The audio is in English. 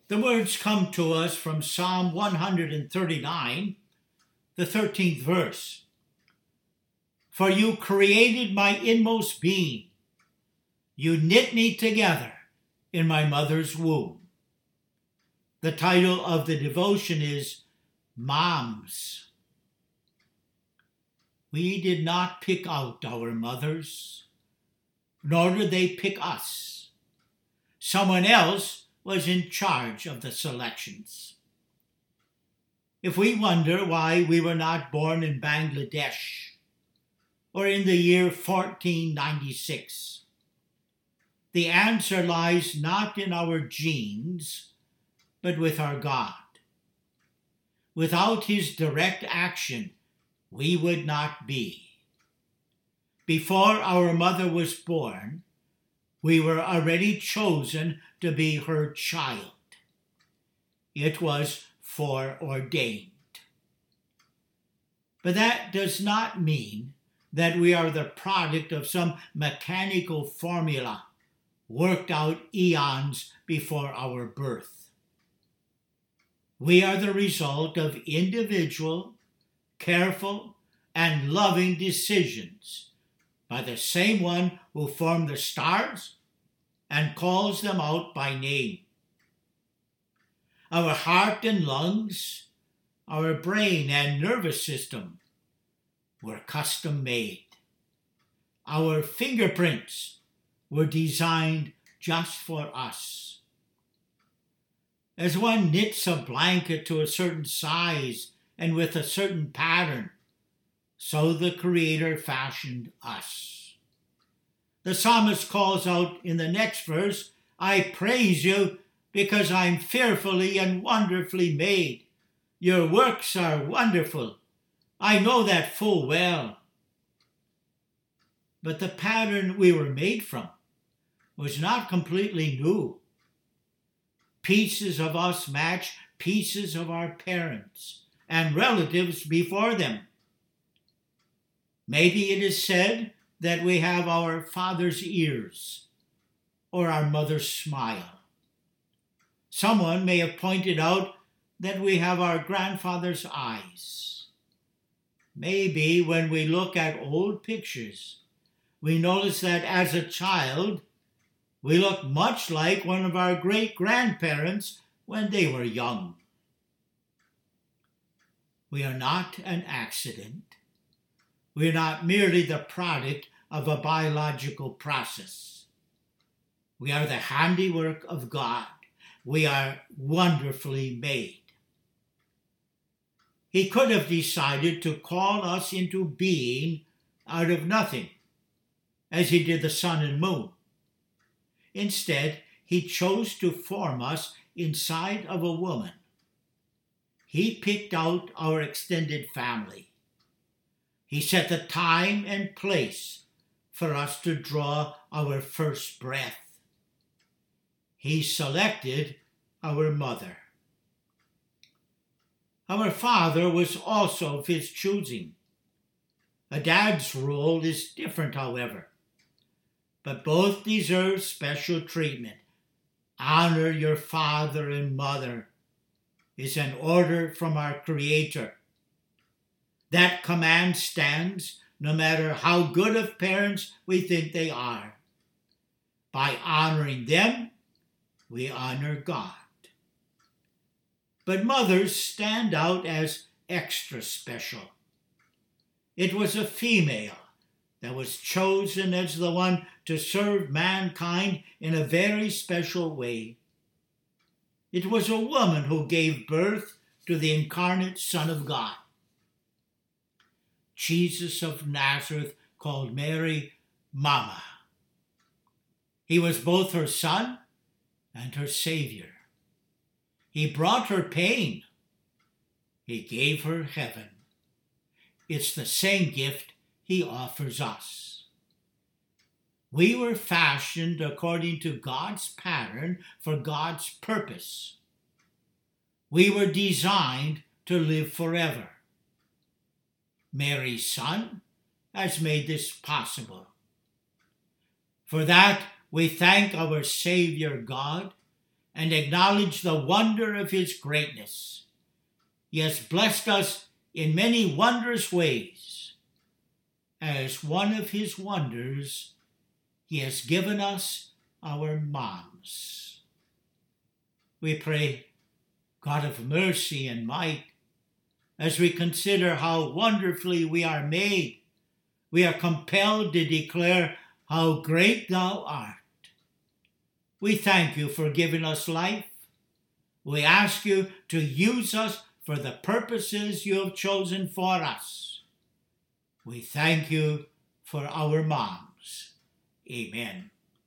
The words come to us from Psalm 139, the 13th verse. For you created my inmost being. You knit me together in my mother's womb. The title of the devotion is Moms. We did not pick out our mothers, nor did they pick us. Someone else was in charge of the selections. If we wonder why we were not born in Bangladesh or in the year 1496, the answer lies not in our genes, but with our God. Without his direct action, we would not be. Before our mother was born, we were already chosen to be her child. It was foreordained. But that does not mean that we are the product of some mechanical formula worked out eons before our birth. We are the result of individual, careful, and loving decisions by the same one who formed the stars and calls them out by name. Our heart and lungs, our brain and nervous system were custom made. Our fingerprints were designed just for us. As one knits a blanket to a certain size and with a certain pattern, so the Creator fashioned us. The psalmist calls out in the next verse, I praise you because I'm fearfully and wonderfully made. Your works are wonderful. I know that full well. But the pattern we were made from was not completely new. Pieces of us match pieces of our parents and relatives before them. Maybe it is said that we have our father's ears or our mother's smile. Someone may have pointed out that we have our grandfather's eyes. Maybe when we look at old pictures, we notice that as a child, we look much like one of our great-grandparents when they were young. We are not an accident. We are not merely the product of a biological process. We are the handiwork of God. We are wonderfully made. He could have decided to call us into being out of nothing, as he did the sun and moon. Instead, he chose to form us inside of a woman. He picked out our extended family. He set the time and place for us to draw our first breath. He selected our mother. Our father was also of his choosing. A dad's role is different, however, but both deserve special treatment. Honor your father and mother is an order from our Creator. That command stands no matter how good of parents we think they are. By honoring them, we honor God. But mothers stand out as extra special. It was a female that was chosen as the one to serve mankind in a very special way. It was a woman who gave birth to the incarnate Son of God. Jesus of Nazareth called Mary Mama. He was both her son and her Savior. He brought her pain. He gave her heaven. It's the same gift he offers us. We were fashioned according to God's pattern for God's purpose. We were designed to live forever. Mary's Son has made this possible. For that, we thank our Savior God and acknowledge the wonder of his greatness. He has blessed us in many wondrous ways. As one of his wonders, he has given us our moms. We pray, God of mercy and might, as we consider how wonderfully we are made, we are compelled to declare how great thou art. We thank you for giving us life. We ask you to use us for the purposes you have chosen for us. We thank you for our moms. Amen.